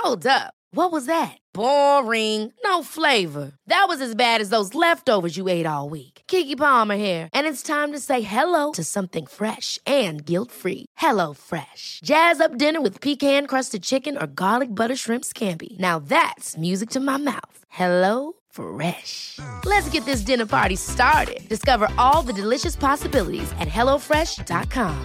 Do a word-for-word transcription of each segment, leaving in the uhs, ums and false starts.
Hold up. What was that? Boring. No flavor. That was as bad as those leftovers you ate all week. Keke Palmer here, and it's time to say hello to something fresh and guilt-free. Hello Fresh. Jazz up dinner with pecan-crusted chicken or garlic butter shrimp scampi. Now that's music to my mouth. Hello Fresh. Let's get this dinner party started. Discover all the delicious possibilities at hello fresh dot com.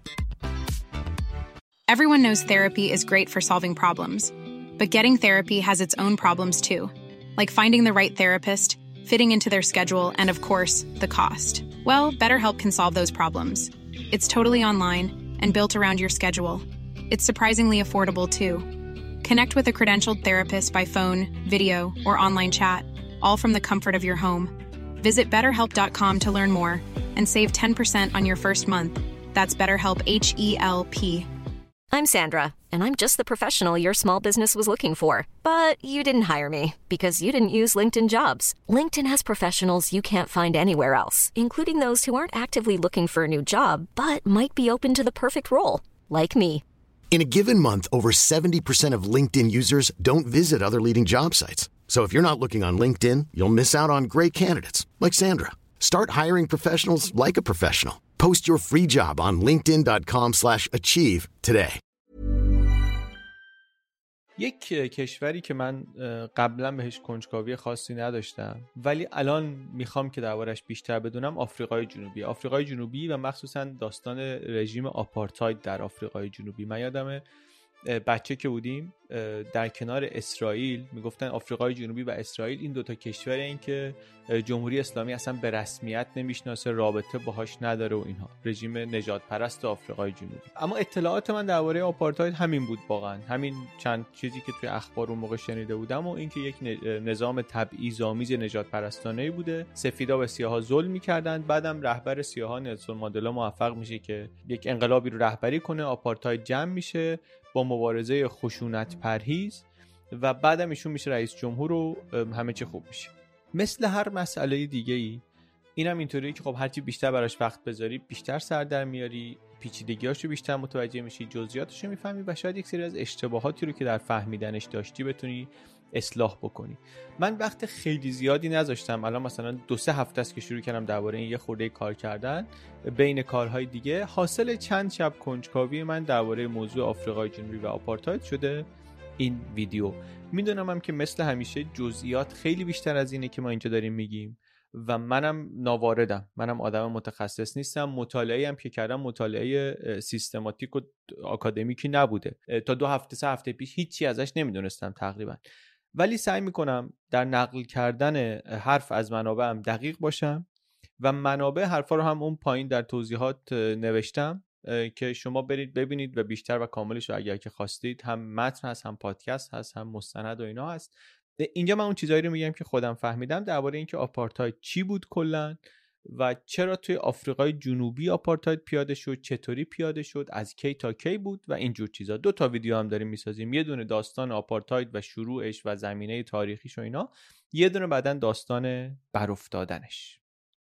Everyone knows therapy is great for solving problems, but getting therapy has its own problems too, like finding the right therapist, fitting into their schedule, and of course, the cost. Well, BetterHelp can solve those problems. It's totally online and built around your schedule. It's surprisingly affordable too. Connect with a credentialed therapist by phone, video, or online chat, all from the comfort of your home. Visit better help dot com to learn more and save ten percent on your first month. That's BetterHelp, H E L P. I'm Sandra, and I'm just the professional your small business was looking for. But you didn't hire me because you didn't use LinkedIn Jobs. LinkedIn has professionals you can't find anywhere else, including those who aren't actively looking for a new job, but might be open to the perfect role, like me. In a given month, over seventy percent of LinkedIn users don't visit other leading job sites. So if you're not looking on LinkedIn, you'll miss out on great candidates like Sandra. Start hiring professionals like a professional. Post your free job on linkedin dot com slash achieve today. یک کشوری که من قبلا بهش کنجکاوی خاصی نداشتم ولی الان میخوام که دربارش بیشتر بدونم، آفریقای جنوبی. آفریقای جنوبی و مخصوصا داستان رژیم آپارتاید در آفریقای جنوبی. من یادمه بچه که بودیم در کنار اسرائیل میگفتن آفریقای جنوبی و اسرائیل این دوتا کشور این که جمهوری اسلامی اصلا به رسمیت نمیشناسه، رابطه باهاش نداره و اینها، رژیم نژاد پرست آفریقای جنوبی. اما اطلاعات من درباره آپارتاید همین بود، واقعا همین چند چیزی که توی اخبار اون موقع شنیده بودم و اینکه یک نظام تبعیض‌آمیز نژاد پرستانه‌ای بوده، سفیدا به سیاها ظلم می‌کردن. بعدم رهبر سیاها نلسون ماندلا موفق میشه که یک انقلابی رو رهبری کنه، آپارتاید جمع میشه با مبارزه خشونت پرهیز و بعدم ایشون میشه رئیس جمهور و همه چی خوب میشه. مثل هر مسئله دیگه ای اینم اینطوریه که خب هرچی بیشتر براش وقت بذاری بیشتر سر در میاری، پیچیدگیاشو بیشتر متوجه میشی، جزئیاتشو میفهمی و شاید یک سری از اشتباهاتی رو که در فهمیدنش داشتی بتونی اصلاح بکنی. من وقت خیلی زیادی نذاشتم، الان مثلا دو سه هفته است که شروع کردم درباره این یه خورده کار کردن بین کارهای دیگه. حاصل چند شب کنجکاوی من درباره موضوع آفریقای جنوبی و آپارتاید شده این ویدیو. میدونم هم که مثل همیشه جزئیات خیلی بیشتر از اینه که ما اینجا داریم میگیم و منم ناواردم، منم آدم متخصص نیستم، مطالعه‌ای هم که کردم مطالعه سیستماتیک و آکادمیکی نبوده. تا دو هفته سه هفته پیش هیچی ازش نمیدونستم تقریبا، ولی سعی میکنم در نقل کردن حرف از منابعم دقیق باشم و منابع حرفا رو هم اون پایین در توضیحات نوشتم که شما برید ببینید و بیشتر و کاملش رو اگر که خواستید، هم متن هست، هم پادکست هست، هم مستند و اینا هست. اینجا من اون چیزایی رو میگم که خودم فهمیدم درباره اینکه آپارتاید چی بود کلا و چرا توی آفریقای جنوبی آپارتاید پیاده شد، چطوری پیاده شد، از کی تا کی بود و اینجور چیزا. دو تا ویدیو هم داریم میسازیم، یه دونه داستان آپارتاید و شروعش و زمینه تاریخیش و اینا، یه دونه بعدن داستان برافتادنش.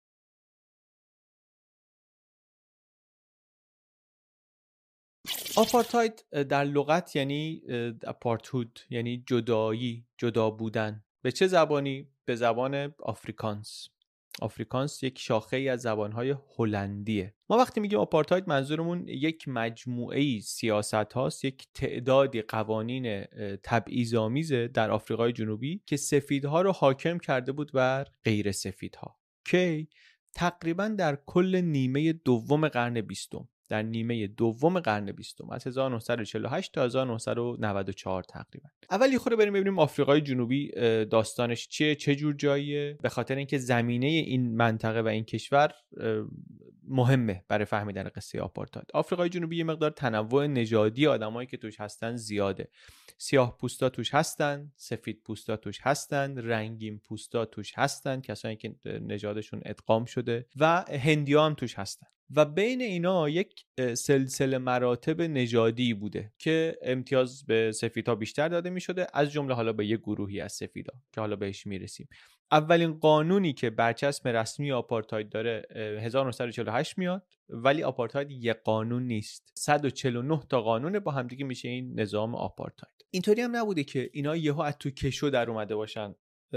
آپارتاید در لغت یعنی آپارتهود، یعنی جدایی، جدا بودن. به چه زبانی؟ به زبان آفریکانس. آفریکانس یک شاخه ای از زبانهای هلندیه. ما وقتی میگیم آپارتاید منظورمون یک مجموعه سیاست هاست، یک تعدادی قوانین تبعیض‌آمیزه در آفریقای جنوبی که سفیدها رو حاکم کرده بود بر غیر سفیدها. کی؟ تقریبا در کل نیمه دوم قرن بیستم، در نیمه دوم قرن بیستم، از هزار و نهصد و چهل و هشت تا هزار و نهصد و نود و چهار تقریبا. اول یه خورده بریم ببینیم آفریقای جنوبی داستانش چیه، چه جور جاییه، به خاطر اینکه زمینه این منطقه و این کشور مهمه برای فهمیدن قصه آپارتاید. آفریقای جنوبی یه مقدار تنوع نژادی آدمایی که توش هستن زیاده. سیاه پوستا توش هستن، سفید پوستا توش هستن، رنگین پوستا توش هستن، کسایی که نژادشون ادغام شده، و هندی‌ها هم توش هستن. و بین اینا یک سلسله مراتب نژادی بوده که امتیاز به سفیدها بیشتر داده می شده، از جمله حالا به یک گروهی از سفیدها که حالا بهش میرسیم. اولین قانونی که برچسب رسمی آپارتاید داره هزار و نهصد و چهل و هشت میاد، ولی آپارتاید یک قانون نیست، صد و چهل و نه تا قانون با هم دیگه میشه این نظام آپارتاید. اینطوری هم نبوده که اینا یهو از تو کشو در اومده باشن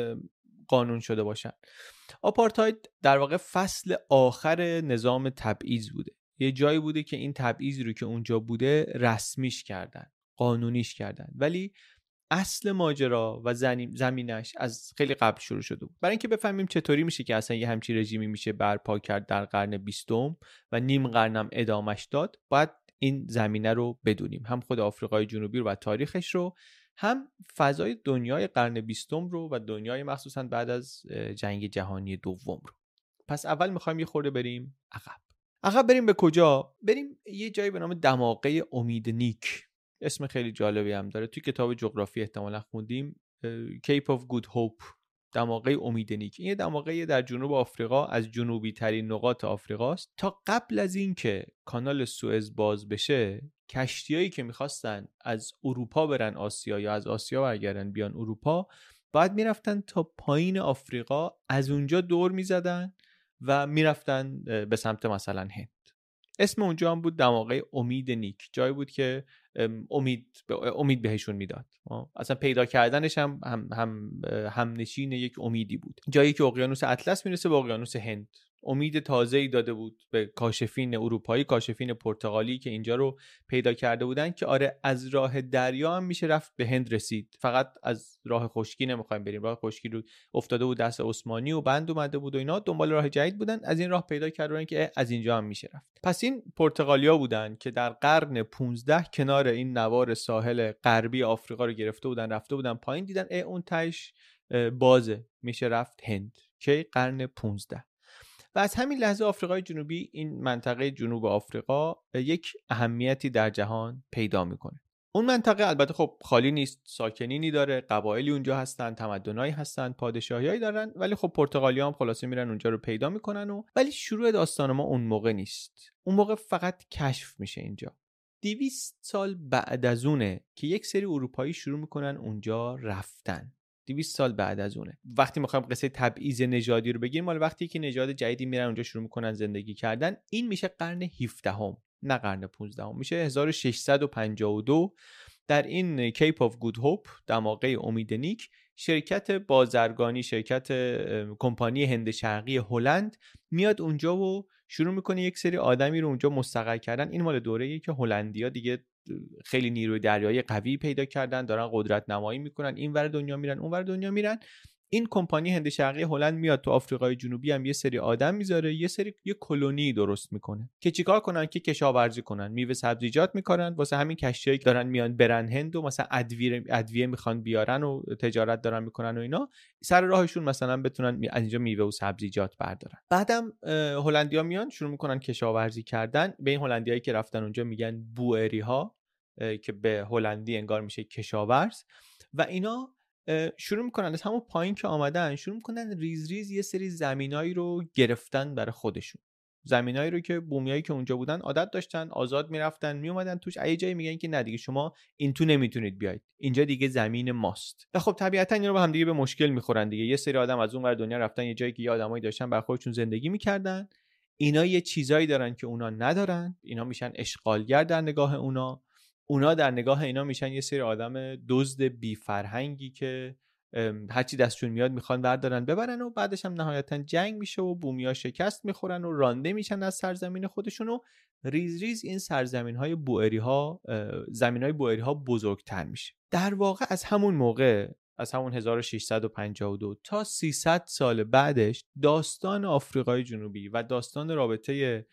قانون شده باشن. آپارتاید در واقع فصل آخر نظام تبعیض بوده، یه جایی بوده که این تبعیض رو که اونجا بوده رسمیش کردن، قانونیش کردن، ولی اصل ماجرا و زمینش از خیلی قبل شروع شده بود. برای اینکه بفهمیم چطوری میشه که اصلا یه همچین رژیمی میشه برپا کرد در قرن بیستم و نیم قرنم ادامش داد، باید این زمینه رو بدونیم، هم خود آفریقای جنوبی رو و تاریخش رو، هم فضای دنیای قرن بیستم رو و دنیای مخصوصا بعد از جنگ جهانی دوم رو. پس اول میخوایم یه خورده بریم عقب. عقب بریم به کجا؟ بریم یه جایی به نام دماغه امید نیک. اسم خیلی جالبی هم داره، توی کتاب جغرافی احتمالا خوندیم، Cape of Good Hope، دماغه امید نیک. این دماغه در جنوب آفریقا از جنوبی ترین نقاط آفریقاست. تا قبل از این که کانال سوئز باز بشه، کشتیایی که میخواستن از اروپا برن آسیا یا از آسیا برگردن بیان اروپا، باید میرفتن تا پایین آفریقا، از اونجا دور میزدن و میرفتن به سمت مثلا هند. اسم اونجا هم بود دماغه امید نیک، جایی بود که امید امید بهشون میداد. اصلا پیدا کردنش هم هم هم همنشین یک امیدی بود، جایی که اقیانوس اطلس میرسه به اقیانوس هند. امید تازه‌ای داده بود به کاشفین اروپایی، کاشفین پرتغالی که اینجا رو پیدا کرده بودن که آره از راه دریا هم میشه رفت به هند رسید، فقط از راه خشکی نمیخوایم بریم. راه خشکی رو افتاده بود دست عثمانی و بند اومده بود و اینا، دنبال راه جدید بودن، از این راه پیدا کردن که از اینجا هم میشه رفت. پس این پرتغالیا بودن که در قرن پانزده کنار این نوار ساحل غربی آفریقا رو گرفته بودن، رفته بودن پایین، دیدن ای اون تهش بازه، میشه رفت هند، که قرن پانزده. و از همین لحظه آفریقای جنوبی، این منطقه جنوب آفریقا، یک اهمیتی در جهان پیدا میکنه. اون منطقه البته خب خالی نیست، ساکنینی داره، قبایلی اونجا هستن، تمدنایی هستن، پادشاهیایی دارن، ولی خب پرتغالی‌ها هم خلاصه میرن اونجا رو پیدا میکنن. و ولی شروع داستان ما اون موقع نیست، اون موقع فقط کشف میشه. اینجا دویست سال بعد از اونه که یک سری اروپایی شروع میکنن اونجا رفتن. دویست سال بعد از اونه. وقتی میخوایم قصه تبعیض نژادی رو بگیم، مال وقتی که نژاد جدیدی میرن اونجا شروع میکنن زندگی کردن. این میشه قرن هفدهم، نه قرن پانزدهم، میشه هزار و ششصد و پنجاه و دو. در این Cape of Good Hope، دماغه امید نیک، شرکت بازرگانی، شرکت کمپانی هند شرقی هلند میاد اونجا و شروع میکنه یک سری آدمی رو اونجا مستقر کردن. این مال دوره‌ایه که هلندیا دیگه خیلی نیروی دریایی قوی پیدا کردن، دارن قدرت نمایی میکنن، این ور دنیا میرن اون ور دنیا میرن. این کمپانی هند شرقی هلند میاد تو آفریقای جنوبی هم یه سری آدم میذاره، یه سری یه کلونی درست میکنه که چیکار کنن؟ که کشاورزی کنن، میوه سبزیجات میکنن. واسه همین کشتیایی که دارن میان برن هند و مثلا ادویه ادویه میخوان بیارن و تجارت دارن میکنن و اینا، سر راهشون مثلا بتونن از اینجا میوه و سبزیجات بردارن. بعدم هلندیا میان شروع میکنن کشاورزی کردن. به این هلندیایی که رفتن اونجا میگن بوئری ها، که به هلندی انگار میشه کشاورز. و اینا شروع میکنن از همون پایین که آمدن، شروع میکنن ریز ریز یه سری زمینایی رو گرفتن برای خودشون. زمینایی رو که بومیایی که اونجا بودن عادت داشتن، آزاد میرفتن میومدن توش. یه جایی میگن که نه دیگه شما این تو نمیتونید بیاید، اینجا دیگه زمین ماست. و خب طبیعتا اینا رو با هم دیگه به مشکل میخورن دیگه. یه سری آدم از اون ور دنیا رفتن یه جایی که یه آدمایی داشتن بر خودشون زندگی میکردن. اینا یه چیزایی دارن که اونا ندارن، اینا میشن اشغالگر در نگاه اونا. اونا در نگاه اینا میشن یه سری آدم دزد بی فرهنگی که هرچی دستشون میاد میخوان بردارن ببرن. و بعدش هم نهایتا جنگ میشه و بومیا شکست میخورن و رانده میشن از سرزمین خودشون. و ریز ریز این سرزمین های بوئری ها، زمین های بوئری ها بزرگتر میشه. در واقع از همون موقع، از همون هزار و ششصد و پنجاه و دو تا سیصد سال بعدش، داستان آفریقای جنوبی و داستان رابطه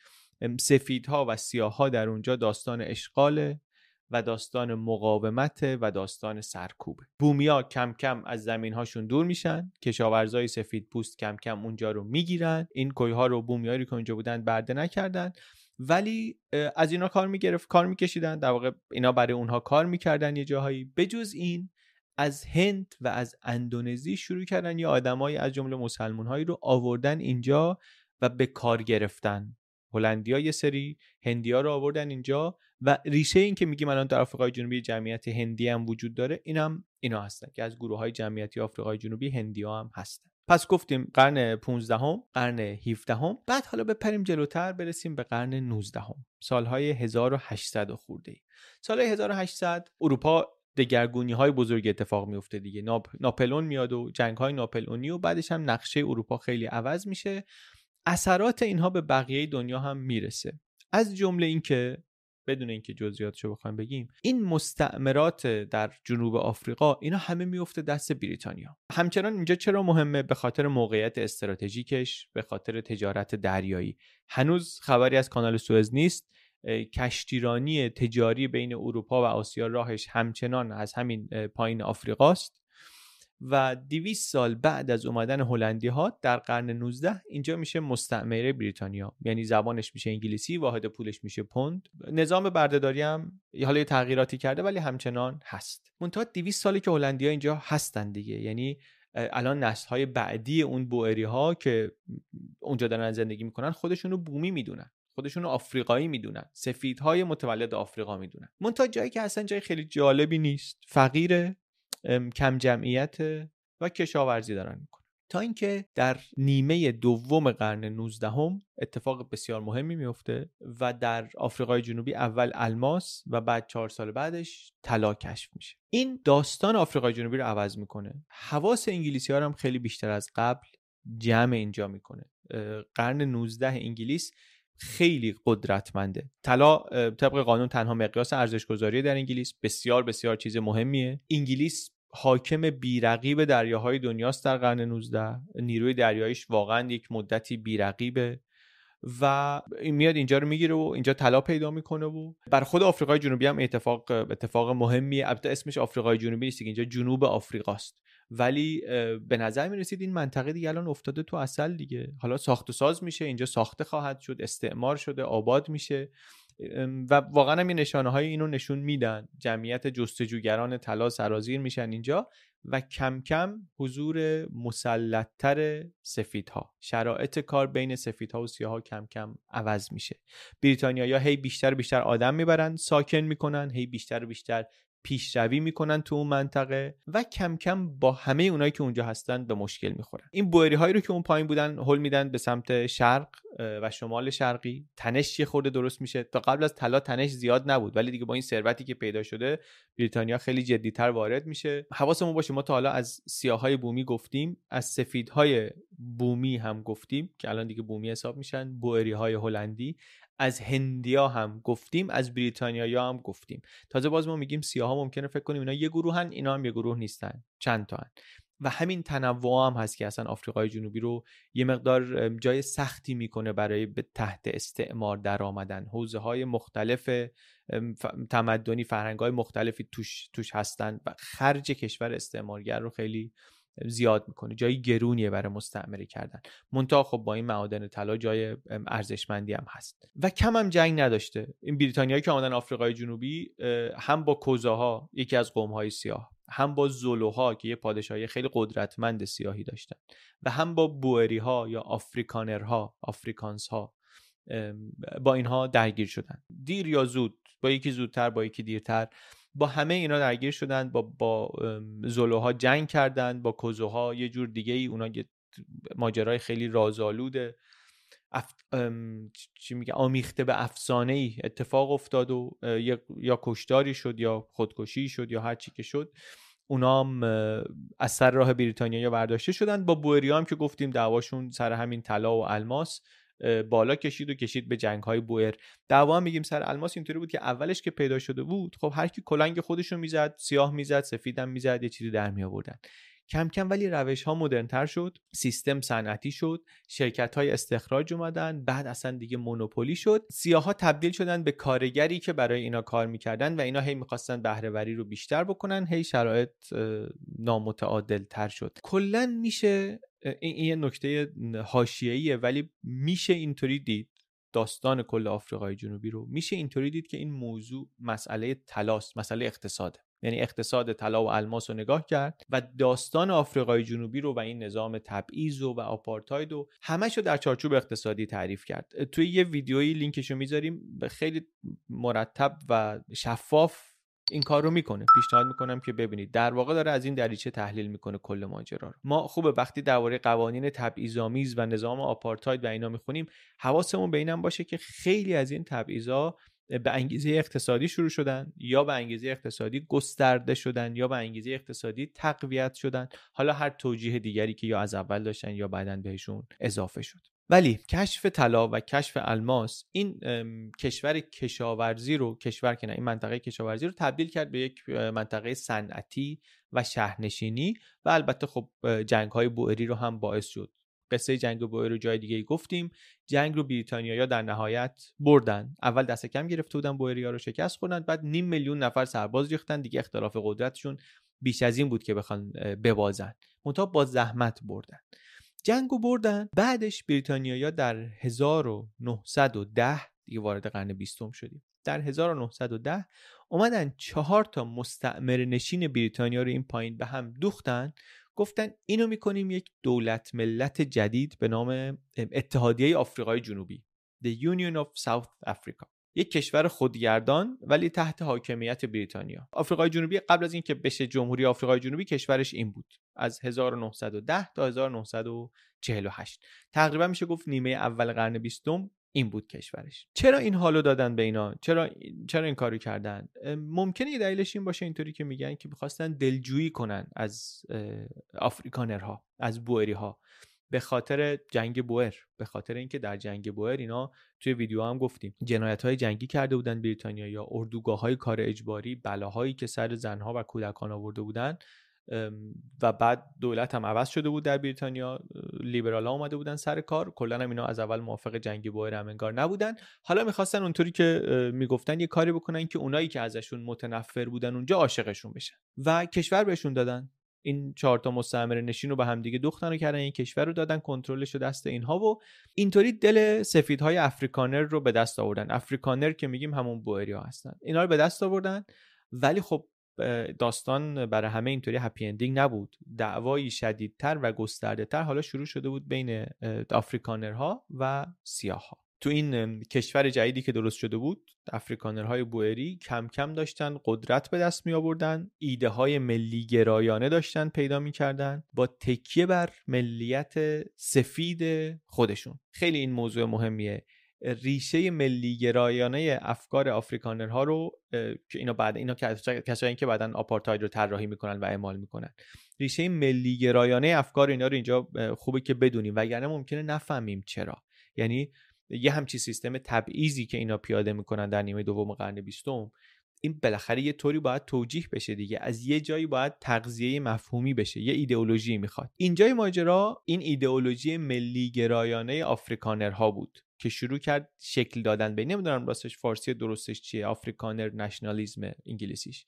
سفیدها و سیاه‌ها در اونجا داستان اشغاله و داستان مقاومت و داستان سرکوبه. بومیا کم کم از زمین‌هاشون دور میشن، کشاورزای سفید پوست کم کم اونجا رو میگیرن. این کوی‌ها رو بومیایی که اونجا بودن برده نکردن، ولی از اینا کار میگرفت، کار میکشیدن. در واقع اینا برای اونها کار میکردن یه جاهایی. بجز این، از هند و از اندونزی شروع کردن یه آدمایی از جمله مسلمان‌هایی رو آوردن اینجا و به کار گرفتن. هلندیا یه سری، هندیا رو آوردن اینجا و ریشه این که میگیم الان در آفریقای جنوبی جمعیت هندی هم وجود داره، اینم اینا هستن که از گروه‌های جمعیتی آفریقای جنوبی هندیا هم هستن. پس گفتیم قرن پانزدهم، قرن هفدهم، بعد حالا بپریم جلوتر برسیم به قرن نوزدهم، سالهای هزار و هشتصد خورده ای. سالهای هزار و هشتصد اروپا دگرگونی‌های بزرگ اتفاق میفته دیگه. ناپ... ناپلئون میاد و جنگ‌های ناپلئونی و بعدش هم نقشه اروپا خیلی عوض میشه. اثرات اینها به بقیه دنیا هم میرسه. از جمله این که بدون اینکه جزئیاتشو بخوایم بگیم، این مستعمرات در جنوب آفریقا اینا همه میفته دست بریتانیا. همچنان اینجا چرا مهمه؟ به خاطر موقعیت استراتژیکش، به خاطر تجارت دریایی. هنوز خبری از کانال سوئز نیست. کشتیرانی تجاری بین اروپا و آسیا راهش همچنان از همین پایین آفریقاست و دویست سال بعد از اومدن هلندی ها در قرن نوزدهم اینجا میشه مستعمره بریتانیا، یعنی زبانش میشه انگلیسی، واحد پولش میشه پوند. نظام بردهداری هم حالا تغییراتی کرده ولی همچنان هست. منتها دویست سالی که هلندی ها اینجا هستن دیگه، یعنی الان نسل های بعدی اون بوئری ها که اونجا دارن زندگی میکنن خودشونو بومی میدونن، خودشونو آفریقایی میدونن، سفیدهای متولد آفریقا میدونن. منتها جایی که اصلا جای خیلی جالبی نیست، فقیره، کم جمعیت و کشاورزی دارن میکنن. تا اینکه در نیمه دوم قرن نوزدهم اتفاق بسیار مهمی میفته و در آفریقای جنوبی اول الماس و بعد چهار سال بعدش طلا کشف میشه. این داستان آفریقای جنوبی رو عوض میکنه. حواس انگلیسی ها هم خیلی بیشتر از قبل جمع اینجا میکنه. قرن نوزدهم انگلیس خیلی قدرتمنده. طلا طبق قانون تنها مقیاس ارزش‌گذاری در انگلیس، بسیار بسیار چیز مهمیه. انگلیس حاکم بی‌رقیب دریاهای دنیاست در قرن نوزدهم. نیروی دریاییش واقعا یک مدتی بی‌رقیبه و میاد اینجا رو میگیره و اینجا طلا پیدا میکنه و بر خود آفریقای جنوبی هم اتفاق اتفاق مهمیه. البته اسمش آفریقای جنوبی نیست، اینجا جنوب آفریقاست، ولی به نظر میرسید این منطقه دیگه الان افتاده تو عسل دیگه. حالا ساخت و ساز میشه، اینجا ساخته خواهد شد، استعمار شده، آباد میشه و واقعا هم این نشانه های اینو نشون میدن. جمعیت جستجوگران طلا سرازیر میشن اینجا و کم کم حضور مسلط‌تر سفیدها، شرایط کار بین سفیدها و سیاها کم کم عوض میشه. بریتانیایی‌ها هی بیشتر بیشتر آدم میبرن، ساکن میکنن، هی بیشتر بیشتر پیشروی میکنن تو اون منطقه و کم کم با همه اونایی که اونجا هستن به مشکل میخورن. این بوئری هایی رو که اون پایین بودن هل میدن به سمت شرق و شمال شرقی. تنش یه خورده درست میشه. تا قبل از طلا تنش زیاد نبود، ولی دیگه با این ثروتی که پیدا شده بریتانیا خیلی جدی‌تر وارد میشه. حواسمون باشه ما تا حالا از سیاهای بومی گفتیم، از سفیدهای بومی هم گفتیم که الان دیگه بومی حساب میشن، بوئری های هلندی. از هندیا هم گفتیم، از بریتانیایی‌ها هم گفتیم. تازه باز ما میگیم سیاها ممکنه فکر کنیم اینا یه گروهن، اینا هم یه گروه نیستن، چند تا هن. و همین تنوع هم هست که اصلا آفریقای جنوبی رو یه مقدار جای سختی میکنه برای به تحت استعمار در آمدن. حوزه های مختلف تمدنی، فرهنگ های مختلفی توش توش هستن و خرج کشور استعمارگر رو خیلی زیاد میکنه. جایی گرونیه برای مستعمره کردن. منتها خب با این معادن طلا جای ارزشمندی هم هست و کم هم جنگ نداشته. این بریتانیایی که آمدن آفریقای جنوبی هم با کوزاها، یکی از قوم‌های سیاه، هم با زولوها که یه پادشاهی خیلی قدرتمند سیاهی داشتن و هم با بوئری‌ها یا آفریکانرها، آفریکانس‌ها، با اینها درگیر شدن. دیر یا زود، با یکی زودتر با یکی دیرتر، با همه اینا درگیر شدن. با با زولوها جنگ کردن، با کوزوها یه جور دیگه ای. اونا یه ماجرای خیلی رازآلوده، اف... چی میگه آمیخته به افسانه ای اتفاق افتاد و یا, یا کشتاری شد یا خودکشی شد یا هر چی که شد. اونا هم از سر راه بریتانیا برداشته شدن. با بوئری هم که گفتیم دعواشون سر همین طلا و الماس بالا کشید و کشید به جنگ‌های بوئر. دعوا هم میگیم سر الماس اینطوری بود که اولش که پیدا شده بود خب هر کی کلنگ خودش رو میزد، سیاه میزد، سفیدم میزد، یه چیزی در می آوردن. کم کم ولی روش‌ها مدرن‌تر شد، سیستم صنعتی شد، شرکت‌های استخراج اومدن، بعد اصلا دیگه مونوپولی شد. سیاها تبدیل شدن به کارگری که برای اینا کار می‌کردن و اینا هی می‌خواستن بهره‌وری رو بیشتر بکنن، هی شرایط نامتعادل‌تر شد. کلاً میشه این یه نکته حاشیه‌ایه ولی میشه اینطوری دید داستان کل آفریقای جنوبی رو، میشه اینطوری دید که این موضوع مسئله طلاست، مسئله اقتصاده. یعنی اقتصاد طلا و الماس رو نگاه کرد و داستان آفریقای جنوبی رو و این نظام تبعیض و آپارتاید و همه‌شو در چارچوب اقتصادی تعریف کرد. توی یه ویدیویی لینکشو میذاریم، خیلی مرتب و شفاف این کار رو میکنه. پیشنهاد میکنم که ببینید. در واقع داره از این دریچه تحلیل میکنه کل ماجرا رو. ما خوبه وقتی درباره قوانین تبعیض‌آمیز و نظام آپارتاید و اینا میخونیم حواسمون به اینم باشه که خیلی از این تبعیض‌ها به انگیزه اقتصادی شروع شدن یا به انگیزه اقتصادی گسترده شدن یا به انگیزه اقتصادی تقویت شدن، حالا هر توجیه دیگری که یا از اول داشتن یا بعداً بهشون اضافه شد. ولی کشف طلا و کشف الماس این کشور کشاورزی رو کشور که نه این منطقه کشاورزی رو تبدیل کرد به یک منطقه صنعتی و شهرنشینی و البته خب جنگ‌های بوئری رو هم باعث شد. قصه جنگ بوئر رو جای دیگه ای گفتیم. جنگ رو بریتانیایی‌ها در نهایت بردن. اول دست کم گرفته بودن، بوئری‌ها رو شکست خوردن، بعد نیم میلیون نفر سرباز ریختن. دیگه اختلاف قدرتشون بیش از این بود که بخوان ببازن. منتها با زحمت بردن. جنگو بردن. بعدش بریتانیایی‌ها در هزار و نهصد و ده دیگه وارد قرن بیستم شدیم. در هزار و نهصد و ده اومدن چهار تا مستعمره نشین بریتانیا رو این پایین به هم دوختن، گفتن اینو میکنیم یک دولت ملت جدید به نام اتحادیه آفریقای جنوبی، The Union of South Africa. یک کشور خودگردان ولی تحت حاکمیت بریتانیا. آفریقای جنوبی قبل از اینکه بشه جمهوری آفریقای جنوبی کشورش این بود از هزار و نهصد و ده تا هزار و نهصد و چهل و هشت. تقریبا میشه گفت نیمه اول قرن بیستم این بود کشورش. چرا این حالو دادن به اینا؟ چرا چرا این کارو کردن؟ ممکنه یه دلیلش این باشه اینطوری که میگن که می‌خواستن دلجویی کنن از آفریکانرها، از بوئری‌ها، به خاطر جنگ بوئر، به خاطر اینکه در جنگ بوئر اینا توی ویدیو هم گفتیم جنایت‌های جنگی کرده بودن بریتانیا، یا اردوگاه‌های کار اجباری، بلاهایی که سر زن‌ها و کودکان آورده بودن و بعد دولت هم عوض شده بود در بریتانیا، لیبرال‌ها اومده بودن سر کار، کلاً هم اینا از اول موافق جنگ بوئر هم انگار نبودن. حالا می‌خواستن اونطوری که میگفتن یه کاری بکنن که اونایی که ازشون متنفر بودن اونجا عاشقشون بشن و کشور بهشون دادن. این چهار تا مستعمره نشین رو به هم دیگه دوختن و کردن این کشور رو دادن، کنترلش رو دست اینها و اینطوری دل سفیدهای افریکانر رو به دست آوردن. افریکانر که میگیم همون بوئری‌ها هستن. اینا رو به دست آوردن. ولی خب داستان برای همه اینطوری هپی اندینگ نبود. دعوایی شدیدتر و گسترده‌تر حالا شروع شده بود بین افریکانرها و سیاه‌ها. تو این کشور جدیدی که درست شده بود افریکانرهای بوئری کم کم داشتن قدرت به دست می آوردن، ایده های ملی گرایانه داشتن پیدا می کردن با تکیه بر ملیت سفید خودشون. خیلی این موضوع مهمیه. ریشه ملی گرایانه افکار آفریکانرها رو که اینا بعد اینا کسایی که بعدن آپارتاید رو طراحی میکنن و اعمال میکنن، ریشه ملی گرایانه افکار اینا رو اینجا خوبه که بدونیم وگرنه ممکنه نفهمیم چرا. یعنی یه همچی سیستم تبعیضی که اینا پیاده میکنن در نیمه دوم قرن بیستم، این بالاخره یه طوری باید توجیه بشه دیگه، از یه جایی باید تغذیه مفهومی بشه، یه ایدئولوژی میخواد. اینجای ماجرا این ایدئولوژی ملی گرایانه آفریکانرها بود که شروع کرد شکل دادن به، نمیدونم راستش فارسی درستش چیه، آفریکانر نشنالیسم انگلیسیش،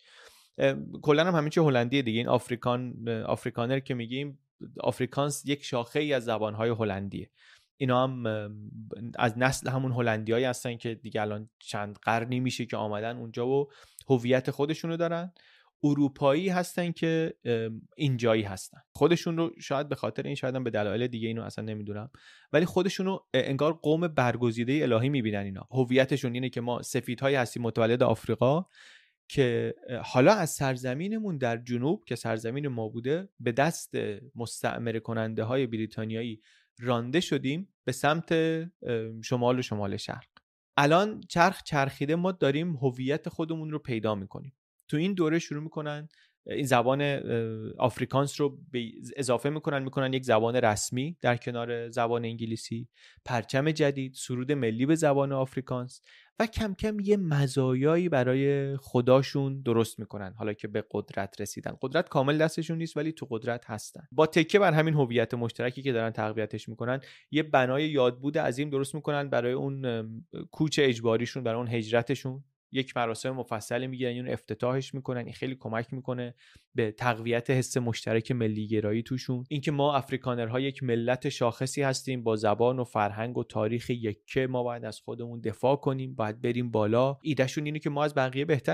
کلا هم همین چه هلندیه دیگه. این آفریکان آفریکانر که میگیم، آفریکانس یک شاخه ای از زبانهای هلندیه. اینا هم از نسل همون هلندیایی هستن که دیگه الان چند قرنی میشه که آمدن اونجا و هویت خودشونو دارن. اروپایی هستن که اینجایی هستن، خودشون رو شاید به خاطر این، شاید هم به دلایل دیگه، اینو اصلا نمیدونم، ولی خودشونو انگار قوم برگزیده الهی میبینن. اینا هویتشون اینه که ما سفیدهایی هستیم متولد آفریقا که حالا از سرزمینمون در جنوب که سرزمین ما بوده به دست مستعمره کننده های بریتانیایی رانده شدیم به سمت شمال و شمال شرق. الان چرخ چرخیده، ما داریم هویت خودمون رو پیدا میکنیم. تو این دوره شروع میکنن این زبان آفریکانس رو به اضافه میکنن میکنن یک زبان رسمی در کنار زبان انگلیسی، پرچم جدید، سرود ملی به زبان آفریکانس و کم کم یه مزایایی برای خداشون درست میکنن. حالا که به قدرت رسیدن، قدرت کامل دستشون نیست ولی تو قدرت هستن. با تکیه بر همین هویت مشترکی که دارن تقویتش میکنن، یه بنای یادبود عظیم درست میکنن برای اون کوچ اجباریشون، برای اون هجرتشون. یک مراسم مفصلی میگیرن، اون افتتاحش میکنن. این خیلی کمک میکنه به تقویت حس مشترک ملی گرایی توشون. اینکه ما افریکانرها یک ملت شاخصی هستیم با زبان و فرهنگ و تاریخ یکه، ما باید از خودمون دفاع کنیم، باید بریم بالا. ایدهشون اینه که ما از بقیه بهتریم،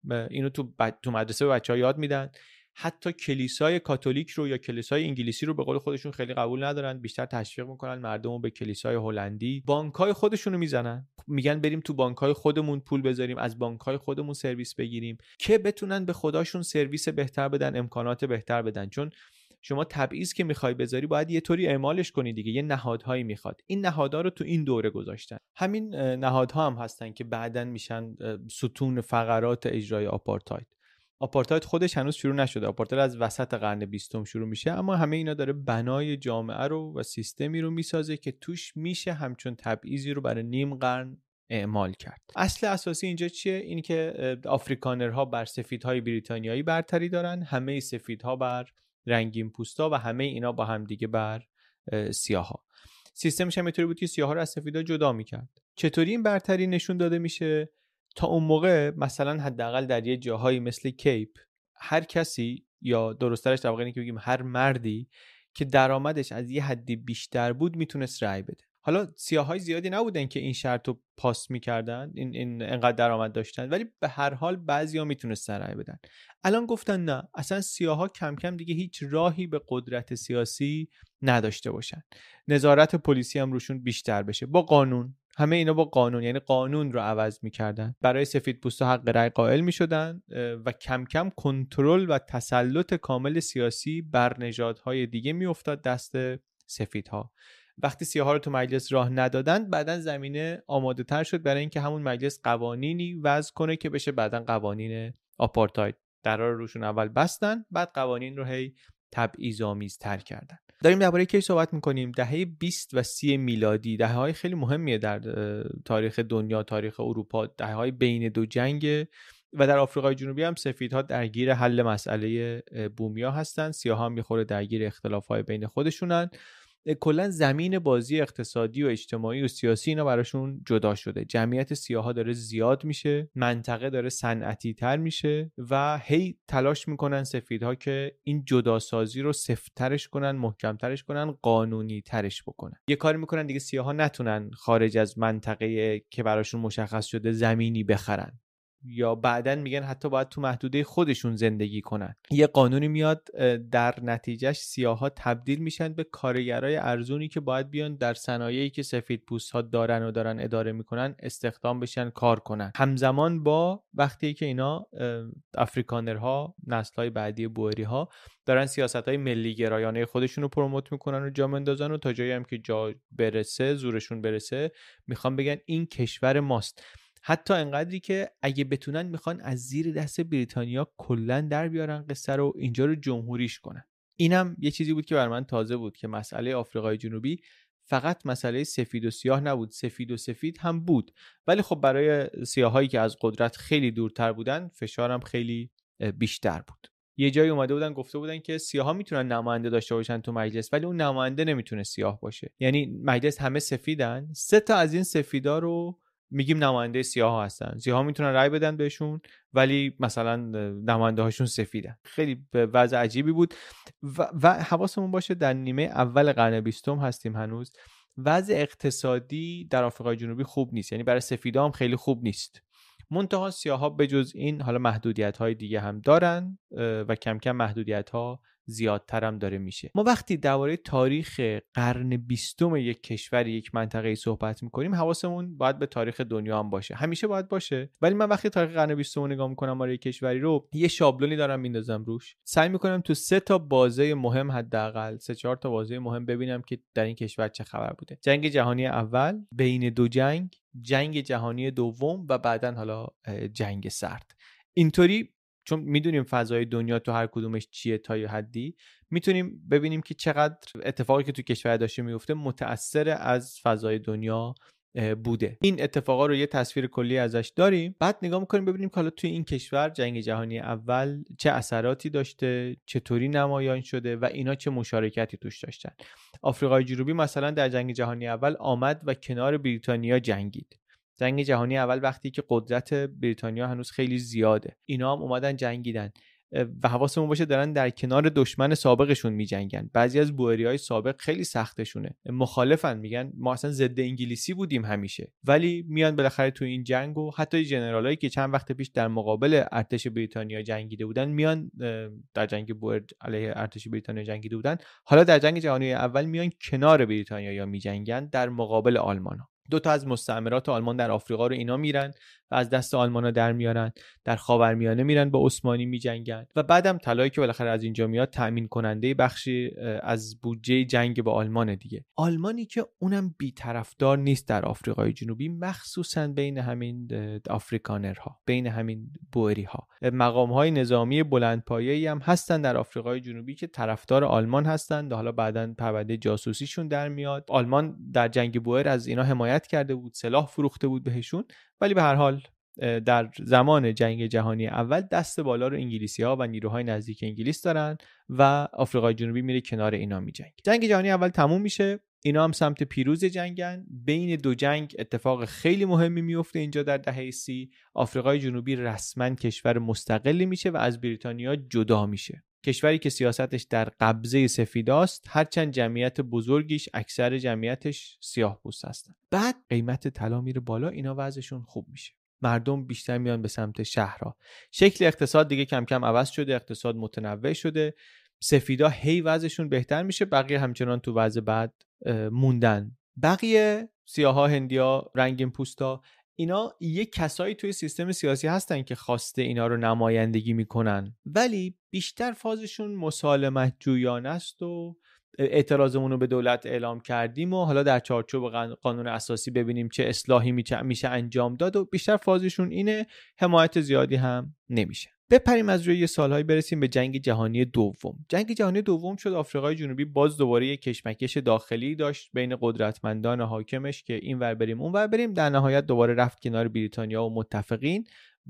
اینو تو ب... تو مدرسه به بچه‌ها یاد میدن. حتی کلیسای کاتولیک رو یا کلیسای انگلیسی رو به قول خودشون خیلی قبول ندارن، بیشتر تشویق میکنن مردم رو به کلیسای هلندی. بانک‌های خودشون رو میزنن، میگن بریم تو بانک‌های خودمون پول بذاریم، از بانک‌های خودمون سرویس بگیریم که بتونن به خودشون سرویس بهتر بدن، امکانات بهتر بدن. چون شما تبعیض که میخوای بذاری باید یه طوری اعمالش کنی دیگه، یه نهادهایی میخواد. این نهادها رو تو این دوره گذاشتن. همین نهادها هم هستن که بعداً میشن ستون فقرات اجرای آپارتاید. آپارتاید خودش هنوز شروع نشده، آپارتاید از وسط قرن بیستم شروع میشه، اما همه اینا داره بنای جامعه رو و سیستمی رو میسازه که توش میشه همچون تبعیضی رو برای نیم قرن اعمال کرد. اصل اساسی اینجا چیه؟ این که آفریکانرها بر سفیدهای بریتانیایی برتری دارن، همه سفیدها بر رنگین پوستا و همه اینا با هم دیگه بر سیاها. سیستمش هم اینطوری بود که سیاها رو از سفیدا جدا میکرد. چطوری این برتری نشون داده میشه؟ تا اون موقع مثلا حداقل در یه جاهایی مثل کیپ هر کسی، یا درست‌ترش در واقع اینه که بگیم هر مردی که درآمدش از یه حدی بیشتر بود میتونست رأی بده. حالا سیاهای زیادی نبودن که این شرط رو پاس میکردن، این این انقدر درآمد داشتن، ولی به هر حال بعضیا میتونستن رأی بدن. الان گفتن نه، اصلا سیاها کم کم دیگه هیچ راهی به قدرت سیاسی نداشته باشن، نظارت پلیسی هم روشون بیشتر بشه با قانون. همه اینا با قانون، یعنی قانون رو عوض میکردن، برای سفیدپوستا حق رأی قائل میشدن و کم کم کنترل و تسلط کامل سیاسی بر نژادهای دیگه میافتاد دست سفیدها. وقتی سیاها رو تو مجلس راه ندادن، بعدن زمینه آماده تر شد برای اینکه همون مجلس قوانینی وضع کنه که بشه بعدن قوانین آپارتاید. درا رو روشون اول بستن، بعد قوانین رو هی تبعیض‌آمیز تر کردن. داریم درباره کی صحبت میکنیم؟ دهه بیست و سی میلادی، دهه‌های خیلی مهمیه در تاریخ دنیا، تاریخ اروپا، دهه‌های بین دو جنگ و در آفریقای جنوبی هم سفیدها درگیر حل مسئله بومیا هستن، سیاها هم میخوره درگیر اختلاف‌های بین خودشونن. کلا زمین بازی اقتصادی و اجتماعی و سیاسی اینا براشون جدا شده. جمعیت سیاها داره زیاد میشه، منطقه داره صنعتی تر میشه و هی تلاش میکنن سفیدها که این جداسازی رو سفت‌ترش کنن، محکم‌ترش کنن، قانونی ترش بکنن. یه کاری میکنن دیگه سیاها نتونن خارج از منطقه که براشون مشخص شده زمینی بخرن، یا بعدن میگن حتی باید تو محدوده خودشون زندگی کنن. یه قانونی میاد، در نتیجهش سیاها تبدیل میشن به کارگرای ارزونی که باید بیان در صنایعی که سفیدپوست‌ها دارن و دارن اداره میکنن استخدام بشن کار کنن. همزمان با وقتی که اینا افریکانرها، نسل‌های بعدی بوئری‌ها، دارن سیاست‌های ملی گرایانه خودشون رو پروموت میکنن و جا مندازن و تا جایی هم که جا برسه، زورشون برسه، میخوان بگن این کشور ماست. حتی انقدری که اگه بتونن میخوان از زیر دست بریتانیا کلن در بیارن قصه رو، اینجا رو جمهوریش کنن. اینم یه چیزی بود که بر من تازه بود که مسئله آفریقای جنوبی فقط مسئله سفید و سیاه نبود، سفید و سفید هم بود، ولی خب برای سیاهایی که از قدرت خیلی دورتر بودن فشارم خیلی بیشتر بود. یه جایی اومده بودن گفته بودن که سیاها میتونن نماینده داشته باشن تو مجلس، ولی اون نماینده نمیتونه سیاه باشه. یعنی مجلس همه سفیدن، سه تا از این سفیدا رو میگیم نماینده سیاها هستن. سیاها میتونن رأی بدن بهشون، ولی مثلا نماینده هاشون سفیدن. خیلی وضع عجیبی بود و, و حواسمون باشه در نیمه اول قرن بیستم هستیم هنوز. وضع اقتصادی در آفریقای جنوبی خوب نیست، یعنی برای سفیدا هم خیلی خوب نیست. منتها سیاها بجز این حالا محدودیت‌های دیگه هم دارن و کم کم محدودیت‌ها زیادتر هم داره میشه. ما وقتی درباره تاریخ قرن بیستم یک کشور، یک منطقه‌ای صحبت میکنیم، حواسمون باید به تاریخ دنیا هم باشه، همیشه باید باشه. ولی من وقتی تاریخ قرن بیستم رو نگاه میکنم برای یک کشوری رو، یه شابلونی دارم میندازم روش، سعی میکنم تو سه تا بازه مهم، حداقل سه چهار تا بازه مهم ببینم که در این کشور چه خبر بوده. جنگ جهانی اول، بین دو جنگ، جنگ جهانی دوم و بعداً حالا جنگ سرد. اینطوری چون میدونیم فضای دنیا تو هر کدومش چیه تا یه حدی، میتونیم ببینیم که چقدر اتفاقی که تو کشور داشته میفته متأثر از فضای دنیا بوده. این اتفاقا رو یه تصویر کلی ازش داریم، بعد نگاه میکنیم ببینیم که حالا توی این کشور جنگ جهانی اول چه اثراتی داشته، چطوری نمایان شده و اینا چه مشارکتی توش داشتن. آفریقای جنوبی مثلا در جنگ جهانی اول آمد و کنار بریتانیا جنگید. جنگ جهانی اول وقتی که قدرت بریتانیا هنوز خیلی زیاده، اینا هم اومدن جنگیدن. و حواسمون باشه دارن در کنار دشمن سابقشون میجنگن. بعضی از بوئری‌های سابق خیلی سختشونه، مخالفن، میگن ما اصلا ضد انگلیسی بودیم همیشه، ولی میان بالاخره تو این جنگ و حتی ژنرالایی که چند وقت پیش در مقابل ارتش بریتانیا جنگیده بودن میان در جنگ بوئر علیه ارتش بریتانیا جنگیده بودن، حالا در جنگ جهانی اول میان کنار بریتانیا میجنگن در مقابل آلمان‌ها. دو تا از مستعمرات آلمان در آفریقا رو اینا میرن و از دست آلمان‌ها در میارن، در خاورمیانه میرن با عثمانی میجنگن و بعدم طلایی که بالاخره از اینجا میاد تأمین کننده بخشی از بودجه جنگ با آلمان دیگه. آلمانی که اونم بی‌طرفدار نیست در آفریقای جنوبی، مخصوصا بین همین آفریکانرها، بین همین بوئری‌ها. مقام‌های نظامی بلندپایه‌ای هم هستن در آفریقای جنوبی که طرفدار آلمان هستن، حالا بعداً پرونده جاسوسیشون در میاد. آلمان در جنگ بوئر از اینا حمایت کرده بود، سلاح فروخته بود بهشون، ولی به هر حال در زمان جنگ جهانی اول دست بالا رو انگلیسی‌ها و نیروهای نزدیک انگلیس دارن و آفریقای جنوبی میره کنار اینا میجنگه. جنگ جهانی اول تموم میشه، اینا هم سمت پیروز جنگن. بین دو جنگ اتفاق خیلی مهمی میفته اینجا در دهه سی. آفریقای جنوبی رسما کشور مستقلی میشه و از بریتانیا جدا میشه. کشوری که سیاستش در قبضه سفیداست، هرچند جمعیت بزرگیش اکثر جمعیتش سیاه‌پوست هستن. بعد قیمت طلا میره بالا، اینا وضعشون خوب میشه، مردم بیشتر میان به سمت شهرها. شکل اقتصاد دیگه کم کم عوض شده، اقتصاد متنوع شده، سفیدا هی وضعشون بهتر میشه، بقیه همچنان تو وضع بعد موندن. بقیه سیاها، هندیا، رنگین پوستا، اینا یه کسایی توی سیستم سیاسی هستن که خواسته اینا رو نمایندگی میکنن، ولی بیشتر فازشون مسالمت جویانه است و اعتراضمون رو به دولت اعلام کردیم و حالا در چارچوب قانون اساسی ببینیم چه اصلاحی میشه انجام داد و بیشتر فازشون اینه، حمایت زیادی هم نمیشه. بپریم از روی سالهای برسیم به جنگ جهانی دوم. جنگ جهانی دوم شد آفریقای جنوبی باز دوباره یک کشمکش داخلی داشت بین قدرتمندان حاکمش که این ور بریم اون ور بریم، در نهایت دوباره رفت کنار بریتانیا و متفقین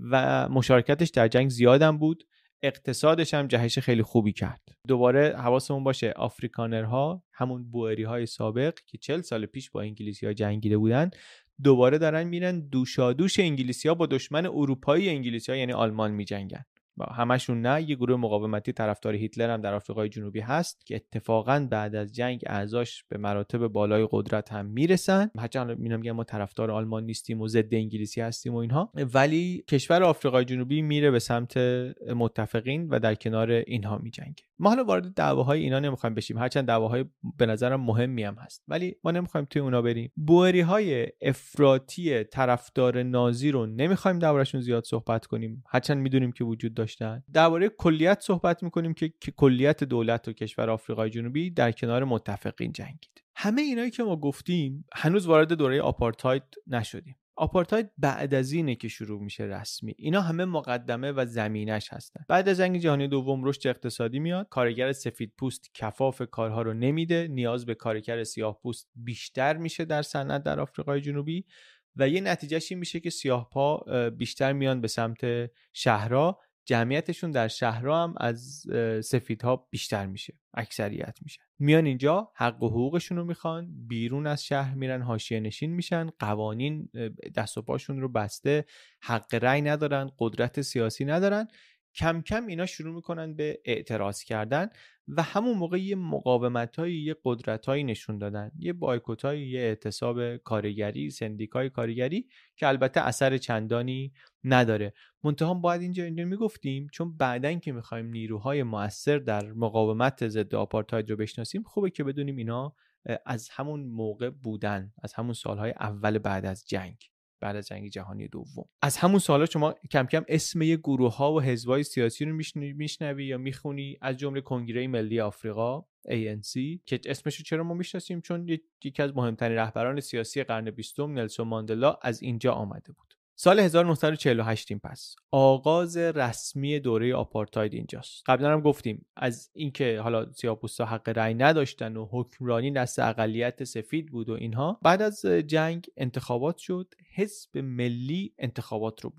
و مشارکتش در جنگ زیادم بود، اقتصادش هم جهش خیلی خوبی کرد. دوباره حواسمون باشه آفریکانرها، همون بوئری‌های سابق که چهل سال پیش با انگلیسی‌ها جنگیده بودن، دوباره دارن میرن دوشادوش انگلیسی‌ها با دشمن اروپایی انگلیسی‌ها یعنی آلمان میجنگن. همشون نه، یه گروه مقاومتی طرفدار هیتلر هم در آفریقای جنوبی هست که اتفاقاً بعد از جنگ اعضاش به مراتب بالای قدرت هم میرسن. هرچند میگم میگم ما طرفدار آلمان نیستیم و ضد انگلیسی هستیم و اینها، ولی کشور آفریقای جنوبی میره به سمت متفقین و در کنار اینها میجنگه. ما حالا وارد دعواهای اینا نمیخوایم بشیم، هرچند دعواهای به نظرم مهمی هم هست، ولی ما نمیخوایم توی اونا بریم. بوئری‌های افراطی طرفدار نازی رو نمیخوایم دربارشون زیاد صحبت کنیم، هرچند میدونیم که وجود داشتن. درباره کلیت صحبت میکنیم که کلیت دولت و کشور آفریقای جنوبی در کنار متفقین جنگید. همه اینایی که ما گفتیم هنوز وارد دوره آپارتاید نشدیم. آپارتاید بعد از اینه که شروع میشه رسمی. اینا همه مقدمه و زمینش هستن. بعد از جنگ جهانی دوم رشد اقتصادی میاد، کارگر سفید پوست کفاف کارها رو نمیده، نیاز به کارگر سیاه پوست بیشتر میشه در صنعت در آفریقای جنوبی و یه نتیجهش این میشه که سیاه‌پا بیشتر میان به سمت شهرها، جمعیتشون در شهرها هم از سفیدها بیشتر میشه، اکثریت میشن، میان اینجا حق و حقوقشون رو میخوان، بیرون از شهر میرن حاشیه نشین میشن، قوانین دست و پاشون رو بسته، حق رأی ندارن، قدرت سیاسی ندارن. کم کم اینا شروع میکنن به اعتراض کردن و همون موقع یه مقاومتایی، یه قدرتایی نشون دادن، یه بایکوتایی، یه اعتصاب کارگری، سندیکای کارگری که البته اثر چندانی نداره. منتها باید اینجا اینجا میگفتیم چون بعدن که میخوایم نیروهای مؤثر در مقاومت ضد آپارتاید رو بشناسیم، خوبه که بدونیم اینا از همون موقع بودن، از همون سالهای اول بعد از جنگ، بعد از جنگ جهانی دوم. از همون سالا شما کم کم اسم یه گروه‌ها و حزب‌های سیاسی رو میشنوی یا میخونی، از جمله کنگره ملی آفریقا ای ان سی که اسمش رو چرا ما میشناسیم؟ چون یکی از مهمترین رهبران سیاسی قرن بیستم نلسون ماندلا از اینجا آمده بود. سال هزار و نهصد و چهل و هشت پس آغاز رسمی دوره آپارتاید اینجاست. قبلا هم گفتیم از اینکه حالا سیاه‌پوستا حق رأی نداشتن و حکمرانی دست اقلیت سفید بود و اینها، بعد از جنگ انتخابات شد، حزب ملی انتخابات رو برد.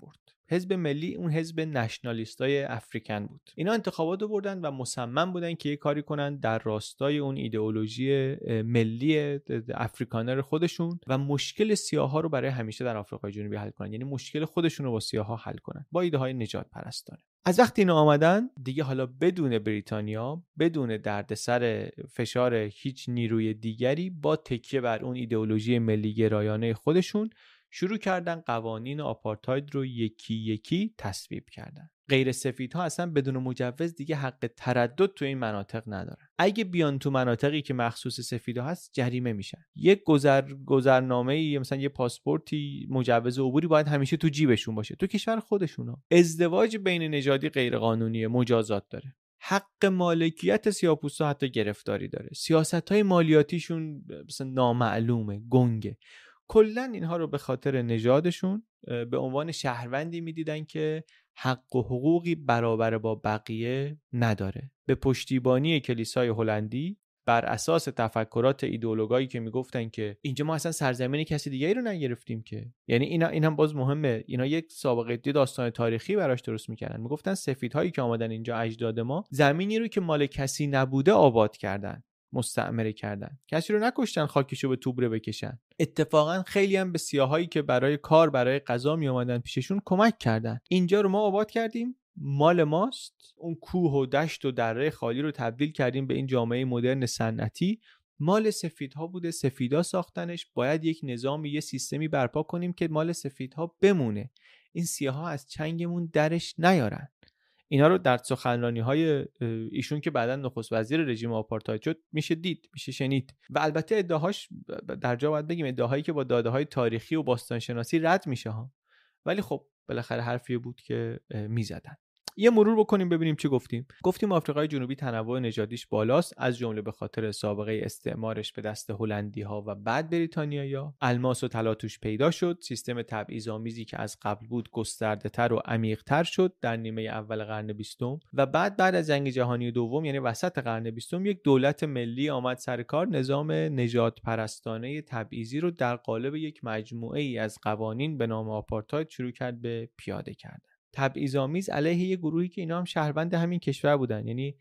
حزب ملی اون حزب نشنالیستای افریکن بود. اینا انتخابات رو بردن و مصمم بودن که یه کاری کنن در راستای اون ایدئولوژی ملی افریکانر خودشون و مشکل سیاها رو برای همیشه در آفریقای جنوبی حل کنن، یعنی مشکل خودشون رو با سیاها حل کنن با ایده های نجات پرستانه. از وقتی اینا آمدن دیگه، حالا بدون بریتانیا، بدون دردسر فشار هیچ نیروی دیگری، با تکیه بر اون ایدئولوژی ملی گرایانه خودشون شروع کردن قوانین آپارتاید رو یکی یکی تصویب کردن. غیر سفیدها اصلا بدون مجوز دیگه حق تردد تو این مناطق ندارن. اگه بیان تو مناطقی که مخصوص سفیدها هست جریمه میشن. یک گذر گذرنامه‌ای مثلا یه پاسپورتی، مجوز عبوری باید همیشه تو جیبشون باشه. تو کشور خودشونا ازدواج بین نژادی غیر قانونیه، مجازات داره. حق مالکیت سیاه‌پوستا حتی گرفتاری داره. سیاست‌های مالیاتیشون مثلا نامعلومه، گنگه. کلن اینها رو به خاطر نژادشون به عنوان شهروندی میدیدن که حق و حقوقی برابر با بقیه نداره. به پشتیبانی کلیسای هلندی بر اساس تفکرات ایدئولوگایی که میگفتن که اینجا ما اصلا سرزمین کسی دیگه‌ای رو نگرفتیم که، یعنی اینا این هم باز مهمه، اینا یک سابقه دی داستان تاریخی براش درست میکردن. میگفتن سفیدهایی که آمدن اینجا، اجداد ما، زمینی رو که مال کسی نبوده آباد کردن، مستعمره کردن، کسی رو نکشتن خاکشو به توبره بکشن. اتفاقا خیلی هم به سیاهایی که برای کار، برای غذا می اومدن پیششون کمک کردن. اینجا رو ما آباد کردیم، مال ماست. اون کوه و دشت و دره خالی رو تبدیل کردیم به این جامعه مدرن صنعتی. مال سفیدها بوده، سفیدا ساختنش. باید یک نظامی، یه سیستمی برپا کنیم که مال سفیدها بمونه، این سیاها از چنگمون درش نیارن. اینا رو در سخنرانی‌های ایشون که بعداً نخست وزیر رژیم آپارتاید شد میشه دید، میشه شنید. و البته ادعاهاش در جا باید بگیم ادعاهایی که با داده‌های تاریخی و باستانشناسی رد میشه ها، ولی خب بالاخره حرفی بود که میزدن. یه مرور بکنیم ببینیم چی گفتیم. گفتیم آفریقای جنوبی تنوع نژادیش بالاست، از جمله به خاطر سابقه استعمارش به دست هلندی‌ها و بعد بریتانیایی‌ها. الماس و طلا توش پیدا شد. سیستم تبعیض‌آمیزی که از قبل بود گسترده‌تر و عمیق‌تر شد در نیمه اول قرن بیستم و بعد بعد از جنگ جهانی دوم، یعنی وسط قرن بیستم، یک دولت ملی آمد سر کار. نظام نژاد پرستانه تبعیضی رو در قالب یک مجموعه‌ای از قوانین به نام آپارتاید شروع کرد به پیاده کردن. تبعیض‌آمیز علیه یه گروهی که اینا هم شهروند همین کشور بودن، یعنی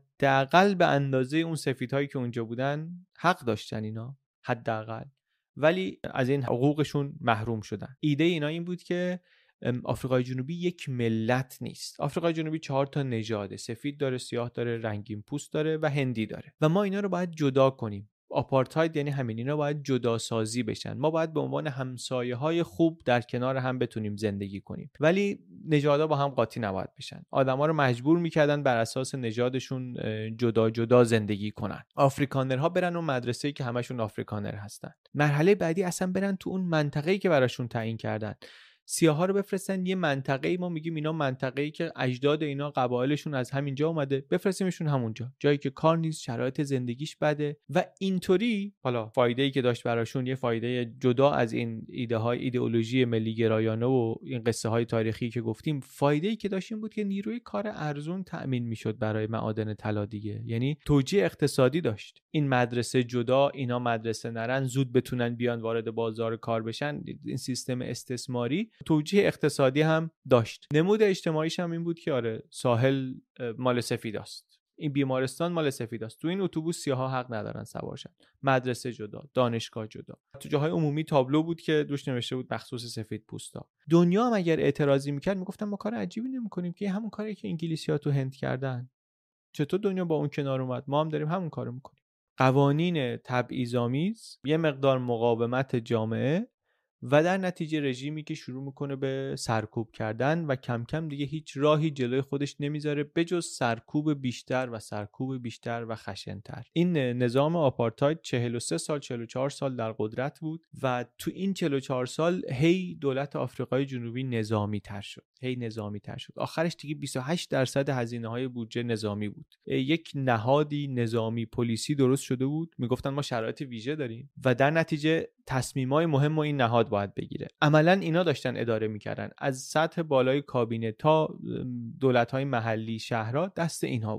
حداقل به اندازه اون سفیدهایی که اونجا بودن حق داشتن اینا، حداقل، ولی از این حقوقشون محروم شدن. ایده اینا این بود که آفریقای جنوبی یک ملت نیست. آفریقای جنوبی چهار تا نژاده، سفید داره، سیاه داره، رنگین پوست داره و هندی داره و ما اینا رو باید جدا کنیم. آپارتاید یعنی همین، اینا باید جدا سازی بشن. ما باید به عنوان همسایه‌های خوب در کنار هم بتونیم زندگی کنیم، ولی نژادها با هم قاطی نباید بشن. آدما رو مجبور می‌کردن بر اساس نژادشون جدا جدا زندگی کنن. آفریکانرها برن اون مدرسه‌ای که همشون آفریکانر هستن. مرحله بعدی اصلا برن تو اون منطقه‌ای که براشون تعیین کردن. سیاها رو بفرستن یه منطقه‌ای، ما میگیم اینا منطقه‌ای که اجداد اینا قبایلشون از همینجا اومده، بفرستیمشون همونجا، جایی که کار نیست، شرایط زندگیش بده و اینطوری. حالا فایده‌ای که داشت براشون یه فایده جدا از این ایده های ایدئولوژی ملی گرایانه و این قصه های تاریخی که گفتیم، فایده‌ای که داشت این بود که نیروی کار ارزون تأمین میشد برای معادن طلا دیگه، یعنی توجیه اقتصادی داشت. این مدرسه جدا، اینا مدرسه نرن، زود بتونن بیان وارد بازار کار بشن، این سیستم استثماری توجیه اقتصادی هم داشت. نمود اجتماعیش هم این بود که آره ساحل مال سفیداست، این بیمارستان مال سفیداست، تو این اتوبوس سیاها حق ندارن سوار شن، مدرسه جدا، دانشگاه جدا. تو جاهای عمومی تابلو بود که روش نوشته بود مخصوص سفید پوستا. دنیا هم اگر اعتراضی میکرد میگفتن ما کار عجیبی نمیکنیم که همون کاری که انگلیسی‌ها تو هند کردن، چطور دنیا با اون کنار اومد، ما هم داریم همون کارو میکنیم. قوانین تبعیض‌آمیز، یه مقدار مقاومت جامعه و در نتیجه رژیمی که شروع میکنه به سرکوب کردن و کم کم دیگه هیچ راهی جلوی خودش نمیذاره بجز سرکوب بیشتر و سرکوب بیشتر و خشن‌تر. این نظام آپارتاید چهل و سه سال چهل و چهار سال در قدرت بود و تو این چهل و چهار سال هی دولت آفریقای جنوبی نظامی تر شد، هی نظامی تر شد. آخرش دیگه بیست و هشت درصد هزینه‌های بودجه نظامی بود. یک نهادی نظامی پلیسی درست شده بود، میگفتن ما شرایط ویژه داریم و در نتیجه تصمیمای مهم و این نهاد باید بگیره. عملاً اینا داشتن اداره میکردن، از سطح بالای کابینه تا دولت‌های محلی، شهرها دست اینها بود.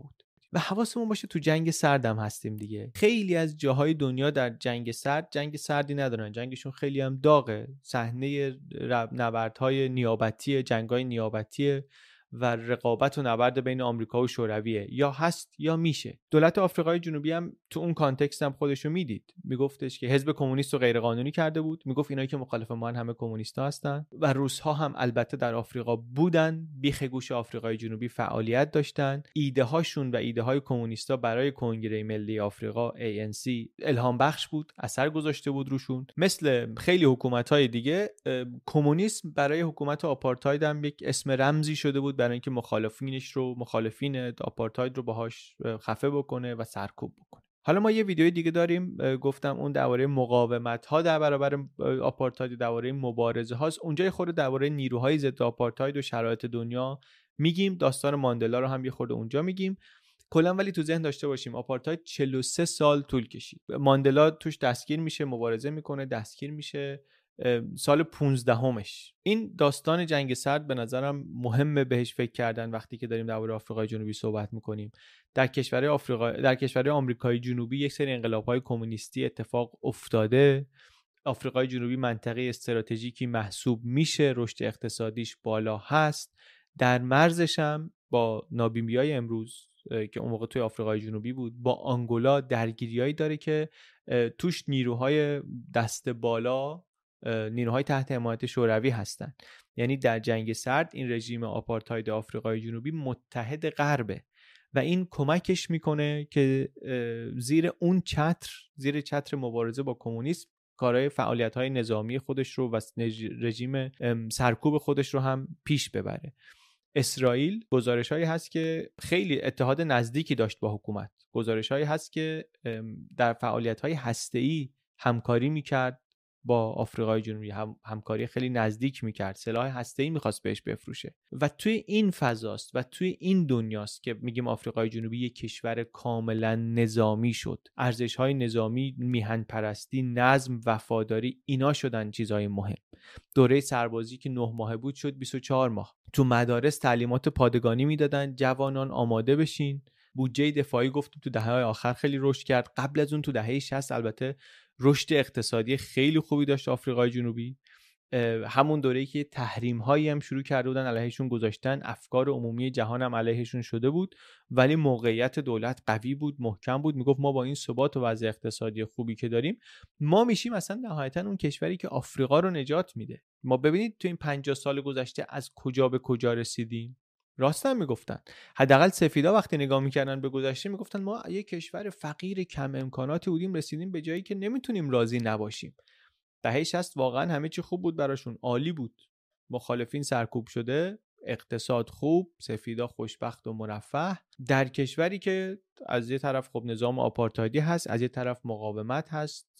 و حواسمون باشه تو جنگ سرد هم هستیم دیگه. خیلی از جاهای دنیا در جنگ سرد جنگ سردی ندارن، جنگشون خیلی هم داغه، صحنه نبردهای نیابتی، جنگ‌های نیابتی و رقابت و نبرد بین آمریکا و شورویه، یا هست یا میشه. دولت آفریقای جنوبی هم تو اون کانتکست هم خودشو میدید، میگفتش که حزب کمونیست رو غیر قانونی کرده بود، میگفت اینایی که مخالف ما همه کمونیستا هستن و روس‌ها هم البته در آفریقا بودن، بیخ گوش آفریقای جنوبی فعالیت داشتن، ایده هاشون و ایده های کمونیستا برای کنگره ملی آفریقا ای ان سی الهام بخش بود، اثر گذاشته بود روشون. مثل خیلی حکومت‌های دیگه کمونیسم برای حکومت آپارتاید هم یک اسم رمزی شده بود برای اینکه مخالفینش رو مخالفین آپارتاید رو باهاش خفه بکنه و سرکوب بکنه. حالا ما یه ویدیوی دیگه داریم، گفتم اون درباره مقاومت ها در برابر آپارتاید، درباره مبارزه هاست. اونجا خود درباره نیروهای ضد آپارتاید و شرایط دنیا میگیم، داستان ماندلا رو هم یه خورده اونجا میگیم کلا. ولی تو ذهن داشته باشیم آپارتاید چهل و سه سال طول کشید. ماندلا توش دستگیر میشه، مبارزه میکنه، دستگیر میشه، سال پونزدهمش. این داستان جنگ سرد به نظرم مهمه بهش فکر کردن وقتی که داریم درباره آفریقای جنوبی صحبت میکنیم. در کشورهای آفریقا، در کشورهای آمریکای جنوبی یک سری انقلاب‌های کمونیستی اتفاق افتاده. آفریقای جنوبی منطقه استراتژیکی محسوب میشه، رشد اقتصادیش بالا هست. در مرزش هم با نابیمیای امروز که اون موقع توی آفریقای جنوبی بود، با آنگولا درگیریایی داره که توش نیروهای دست بالا، نیروهای تحت حمایت شوروی هستن. یعنی در جنگ سرد این رژیم آپارتاید آفریقای جنوبی متحد غربه و این کمکش میکنه که زیر اون چتر، زیر چتر مبارزه با کمونیسم، کارهای فعالیت‌های نظامی خودش رو و رژیم سرکوب خودش رو هم پیش ببره. اسرائیل گزارش‌هایی هست که خیلی اتحاد نزدیکی داشت با حکومت. گزارش‌هایی هست که در فعالیت‌های هسته‌ای همکاری می‌کرد با آفریقای جنوبی، هم همکاری خیلی نزدیک میکرد، سلاح هسته‌ای میخواست بهش بفروشه. و توی این فضاست و توی این دنیاست که میگیم آفریقای جنوبی یک کشور کاملا نظامی شد. ارزش‌های نظامی، میهن پرستی، نظم، وفاداری، اینا شدن چیزهای مهم. دوره سربازی که نه ماهه بود شد بیست و چهار ماه. تو مدارس تعلیمات پادگانی میدادن، جوانان آماده بشین. بودجه دفاعی گفتم تو دهه‌های آخر خیلی رشد کرد. قبل از اون تو دهه شصت البته رشد اقتصادی خیلی خوبی داشت آفریقای جنوبی. همون دوره‌ای که تحریم‌هایی هم شروع کرده بودن علیهشون گذاشتن، افکار عمومی جهان هم علیهشون شده بود، ولی موقعیت دولت قوی بود، محکم بود. میگفت ما با این ثبات و وضع اقتصادی خوبی که داریم، ما میشیم مثلا نهایتاً اون کشوری که آفریقا رو نجات میده. ما ببینید تو این پنجاه سال گذشته از کجا به کجا رسیدیم. راستن میگفتن، حداقل سفیدا وقتی نگاه میکردن به گذشته میگفتن ما یک کشور فقیر کم امکاناتی بودیم، رسیدیم به جایی که نمیتونیم راضی نباشیم. دهه شصت واقعا همه چی خوب بود براشون، عالی بود. مخالفین سرکوب شده، اقتصاد خوب، سفیدا خوشبخت و مرفه، در کشوری که از یه طرف خب نظام آپارتایدی هست، از یه طرف مقاومت هست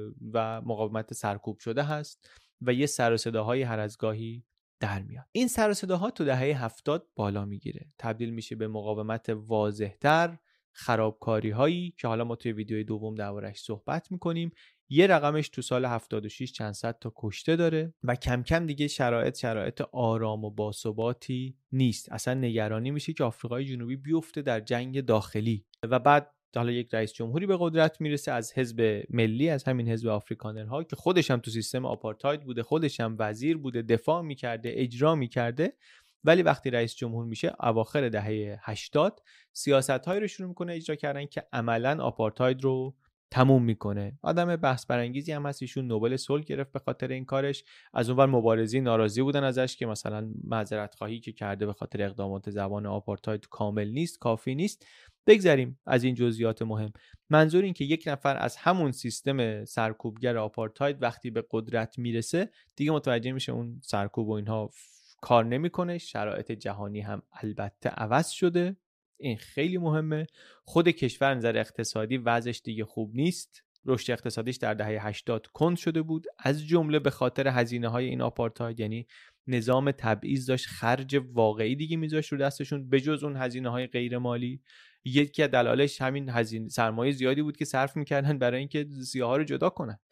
و مقاومت سرکوب شده هست و یه سر و صداهای هر از گاهی در میاد. این سر و صداها تو دهه هفتاد بالا میگیره، تبدیل میشه به مقاومت واضح‌تر، خرابکاری هایی که حالا ما توی ویدیوی دوم درباره‌اش صحبت میکنیم. یه رقمش تو سال هفتاد و شش چند صد تا کشته داره و کم کم دیگه شرایط شرایط آرام و باثباتی نیست. اصلا نگرانی میشه که آفریقای جنوبی بیفته در جنگ داخلی و بعد حالا یک رئیس جمهوری به قدرت میرسه از حزب ملی، از همین حزب آفریکانرها که خودش هم تو سیستم آپارتاید بوده، خودش هم وزیر بوده، دفاع میکرده، اجرا میکرده. ولی وقتی رئیس جمهور میشه اواخر دهه هشتاد، سیاست‌هایی رو شروع میکنه اجرا کردن که عملاً آپارتاید رو تموم میکنه. آدم بحث برانگیزی هم هست، ایشون نوبل صلح گرفت به خاطر این کارش. از اونور مبارزین ناراضی بودن ازش که مثلا معذرت خواهی که کرده به خاطر اقدامات زبان آپارتاید کامل نیست، کافی نیست. بگذریم از این جزئیات مهم. منظور این که یک نفر از همون سیستم سرکوبگر آپارتاید وقتی به قدرت میرسه دیگه متوجه میشه اون سرکوب و اینها کار نمیکنه. شرایط جهانی هم البته عوض شده، این خیلی مهمه. خود کشور نظر اقتصادی وضعش دیگه خوب نیست. رشد اقتصادیش در دهه هشتاد کند شده بود، از جمله به خاطر هزینه‌های این آپارتاید. یعنی نظام تبعیض داشت خرج واقعی دیگه میذاشت رو دستشون به جز اون هزینه‌های غیر مالی. یکی از دلایلش همین هزینه سرمایه زیادی بود که صرف میکردن برای اینکه سیاها رو جدا کنن.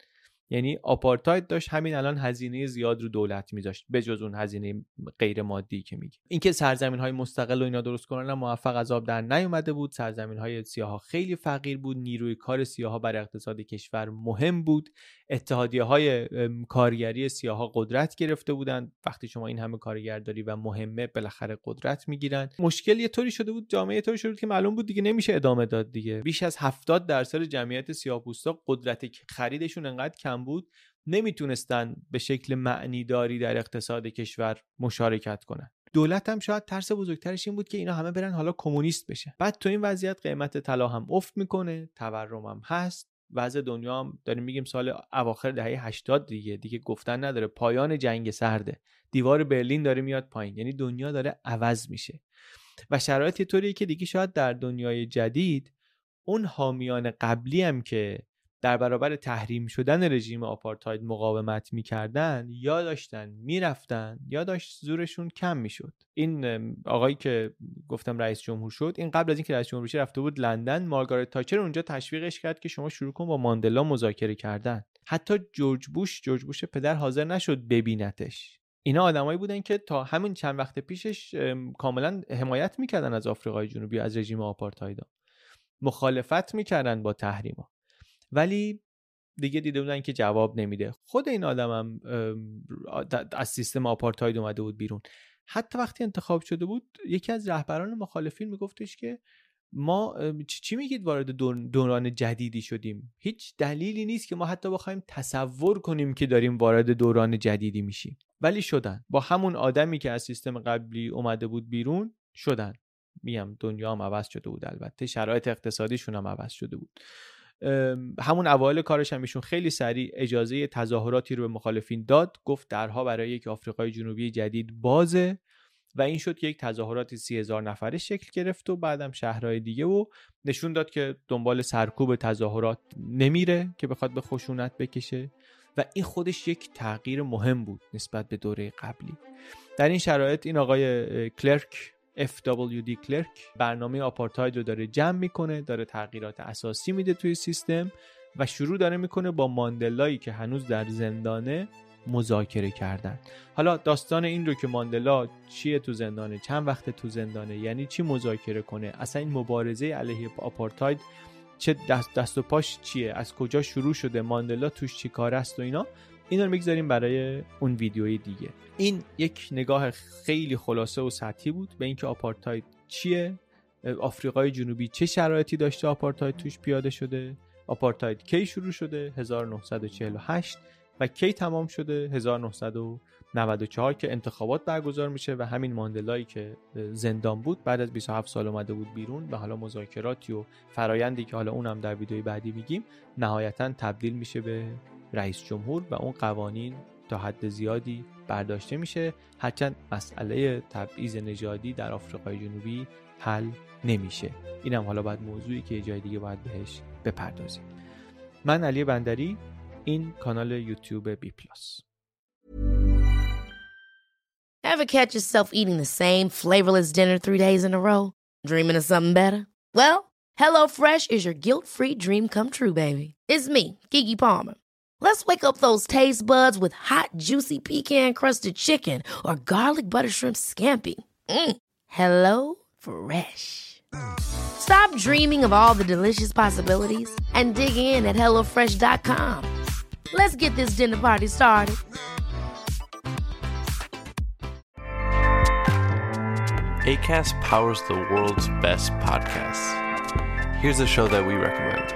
یعنی آپارتاید داشت همین الان هزینه زیاد رو دولت میذاشت بجز اون هزینه غیر مادی که میگه. اینکه سرزمین‌های مستقل و اینا درست کنن موفق از آب در نیومده بود. سرزمین‌های سیاها خیلی فقیر بود. نیروی کار سیاها بر اقتصاد کشور مهم بود. اتحادیه‌های کارگری سیاها قدرت گرفته بودن. وقتی شما این همه کارگر داری و مهمه بالاخره قدرت میگیرن. مشکل یه طوری شده بود، جامعه طوری شده بود که معلوم بود دیگه نمیشه ادامه داد دیگه. بیش از هفتاد درصد جمعیت سیاه‌پوستا قدرت خریدشون انقدر کم بود نمیتونستن به شکل معنیداری در اقتصاد کشور مشارکت کنن. دولت هم شاید ترس بزرگترش این بود که اینا همه برن حالا کمونیست بشن. بعد تو این وضعیت قیمت طلا هم افت میکنه، تورم هم هست. وضع دنیا هم داریم میگیم سال اواخر دهه هشتاد دیگه دیگه گفتن نداره، پایان جنگ سرده، دیوار برلین داره میاد پایین، یعنی دنیا داره عوض میشه و شرایط طوریه که دیگه شاید در دنیای جدید اون حامیان قبلی هم که در برابر تحریم شدن رژیم آپارتاید مقاومت میکردن یا داشتن میرفتن یا داشت زورشون کم میشد. این آقایی که گفتم رئیس جمهور شد، این قبل از اینکه رئیس جمهور بشه رفته بود لندن. مارگارت تاچر اونجا تشویقش کرد که شما شروع کن با ماندلا مذاکره کردن. حتی جورج بوش جورج بوش پدر حاضر نشد ببینتش. اینا آدمایی بودن که تا همین چند وقت پیشش کاملا حمایت میکردن از آفریقای جنوبی، از رژیم آپارتاید، مخالفت میکردن با تحریما، ولی دیگه دیده بودن که جواب نمیده. خود این آدمم از سیستم آپارتاید اومده بود بیرون. حتی وقتی انتخاب شده بود یکی از رهبران مخالفین میگفتش که ما چی میگید وارد دوران جدیدی شدیم، هیچ دلیلی نیست که ما حتی بخوایم تصور کنیم که داریم وارد دوران جدیدی میشیم. ولی شدن، با همون آدمی که از سیستم قبلی اومده بود بیرون شدن. میگم دنیا هم عوض شده بود، البته شرایط اقتصادیشون هم عوض شده بود. همون اوایل کارش هم ایشون خیلی سریع اجازه تظاهراتی رو به مخالفین داد، گفت درها برای یک آفریقای جنوبی جدید بازه و این شد که یک تظاهرات سی هزار نفره شکل گرفت و بعدم شهرهای دیگه و نشون داد که دنبال سرکوب تظاهرات نمیره که بخواد به خشونت بکشه و این خودش یک تغییر مهم بود نسبت به دوره قبلی. در این شرایط این آقای کلرک اف دبلیو دی کلرک برنامه آپارتاید رو داره جمع میکنه، داره تغییرات اساسی میده توی سیستم و شروع داره میکنه با ماندلایی که هنوز در زندانه مذاکره کردن. حالا داستان این رو که ماندلا چیه تو زندانه، چند وقت تو زندانه، یعنی چی مذاکره کنه، اصلا این مبارزه علیه آپارتاید چه دست, دست و پاش چیه، از کجا شروع شده، ماندلا توش چی کار است و اینا، اینا رو میگذاریم برای اون ویدیوی دیگه. این یک نگاه خیلی خلاصه و سطحی بود به اینکه آپارتاید چیه، آفریقای جنوبی چه شرایطی داشته آپارتاید توش پیاده شده، آپارتاید کی شروع شده هزار و نهصد و چهل و هشت و کی تمام شده هزار و نهصد و نود و چهار که انتخابات برگزار میشه و همین ماندلایی که زندان بود بعد از بیست و هفت سال اومده بود بیرون و حالا مذاکراتی و فرایندی که حالا اونم در ویدیوی بعدی میگیم نهایتاً تبدیل میشه به رئیس جمهور و اون قوانین تا حد زیادی برداشته میشه، هرچند مسئله تبعیض نژادی در آفریقای جنوبی حل نمیشه. اینم حالا بعد موضوعی که جای دیگه باید بهش بپردازیم. من علی بندری، این کانال یوتیوب بی پلاس. Ever catch yourself eating the same flavorless dinner three days in a row? Dreaming of something better? Well, HelloFresh is your guilt-free dream come true, baby. It's me, Keke Palmer. Let's wake up those taste buds with hot, juicy pecan-crusted chicken or garlic butter shrimp scampi. Mm. Hello Fresh. Stop dreaming of all the delicious possibilities and dig in at hello fresh dot com. Let's get this dinner party started. Acast powers the world's best podcasts. Here's a show that we recommend.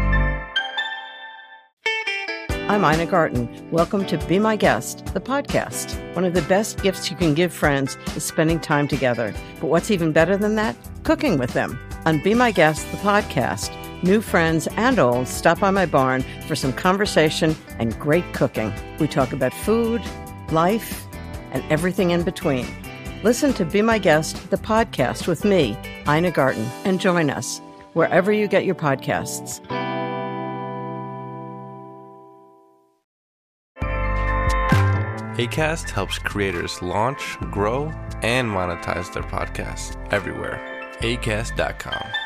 I'm Ina Garten. Welcome to Be My Guest, the podcast. One of the best gifts you can give friends is spending time together. But what's even better than that? Cooking with them. On Be My Guest, the podcast, new friends and old stop by my barn for some conversation and great cooking. We talk about food, life, and everything in between. Listen to Be My Guest, the podcast with me, Ina Garten, and join us wherever you get your podcasts. Acast helps creators launch, grow, and monetize their podcasts everywhere. acast dot com.